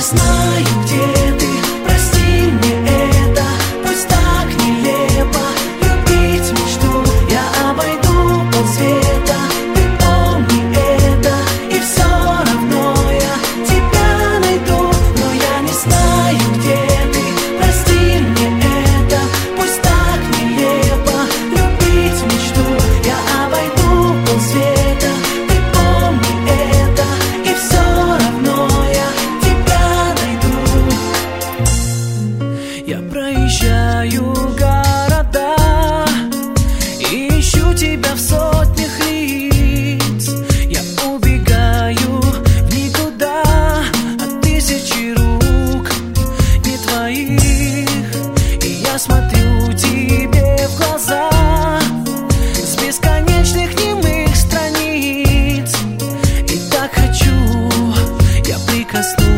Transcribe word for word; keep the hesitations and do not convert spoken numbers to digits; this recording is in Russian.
знаю, где ты, прости мне это, пусть так нелепо. Любить мечту я обойду полсвета. Ты помни это, и все равно я тебя найду. Но я не знаю, где ты, прости мне это, пусть так нелепо. Любить мечту я обойду полсвета. Ты помни это, и все равно я тебя найду. Я проезжаю города и ищу тебя в сотнях лиц. Я убегаю в никуда от тысячи рук не твоих. И я смотрю тебе в глаза с бесконечных немых страниц. И так хочу я прикоснуться